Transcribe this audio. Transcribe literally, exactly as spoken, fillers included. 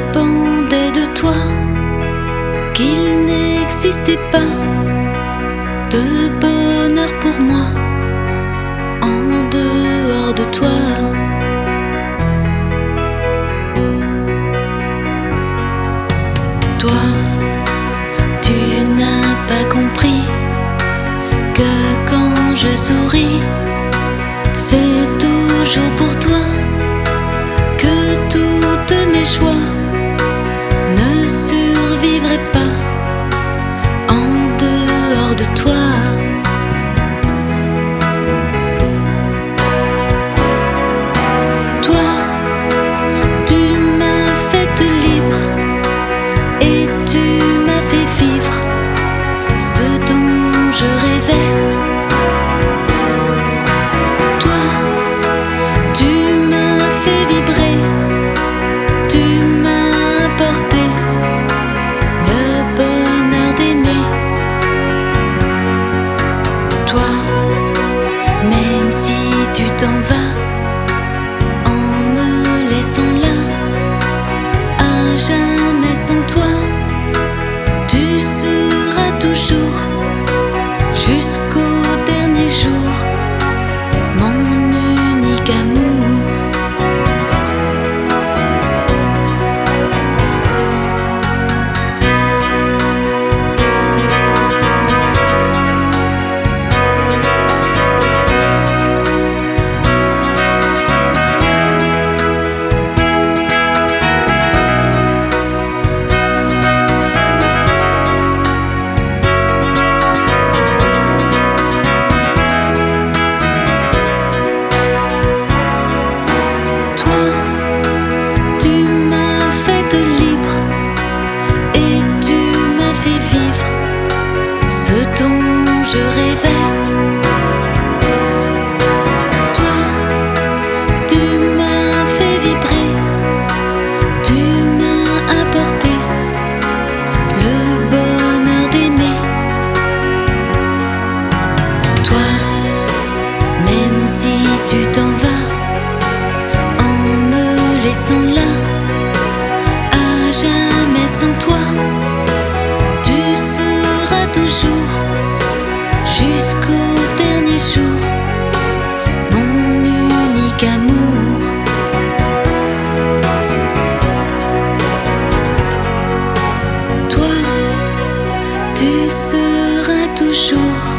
dépendait de toi, qu'il n'existait pas de bonheur pour moi en dehors de toi. Toi, tu n'as pas compris que quand je souris, c'est toujours pour toi, que toutes mes choix ne survivraient pas en dehors de toi. Toi, tu m'as faite libre et tu m'as fait vivre ce dont je rêvais. Toi, tu m'as fait vibrer, tu m'as apporté le bonheur d'aimer. Toi, même si tu t'en vas en me laissant là, à jamais sans toi, tu seras toujours jusqu'au dernier jour mon unique amour. Toi, tu m'as faite libre et tu m'as fait vivre ce dont je rêvais. Toi, tu m'as fait vibrer, tu m'as apporté le bonheur d'aimer. Toi, même si tu t'en vas en me laissant là, à jamais sans toi, tu seras toujours jusqu'au dernier jour mon unique amour. Toi, tu seras toujours